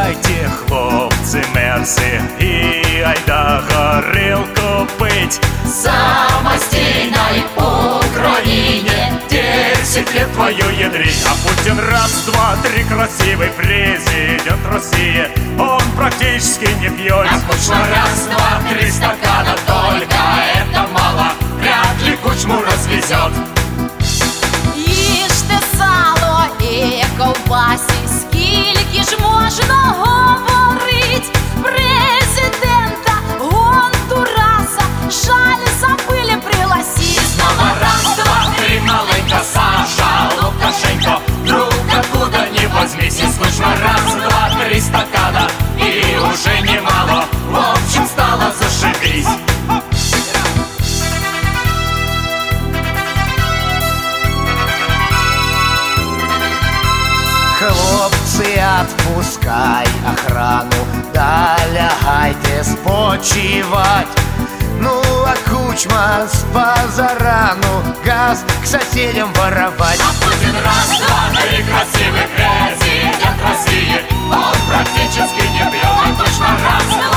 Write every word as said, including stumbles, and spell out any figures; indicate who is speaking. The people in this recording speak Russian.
Speaker 1: Сідайте, хлопці, мерси, і айда горілку пить.
Speaker 2: Самостійной Украине
Speaker 1: Десять лет воюет речь, а Путин раз, два, три красивый президент России. Он практически не пьет.
Speaker 2: А Кучма раз, два, три стакана, только это мало. Вряд ли Кучму развезет.
Speaker 3: Їжте сало і ковбасі, скільки ж можна говорить. Президента Гондураса жаль забыли пригласить.
Speaker 2: Снова раз, два, три, маленька Саша Лукашенко. Друг откуда ни возьмись, из Кучма раз, два, три стакана, и уже немало. В общем, стало зашибись.
Speaker 4: Хлопцы, отпускай охрану, да лягайте спочивать. Ну, а Кучма с позарану газ к соседям воровать.
Speaker 2: А Путин раз, два, три, красивый президент России. Он практически не пьет, а Кучма раз, два,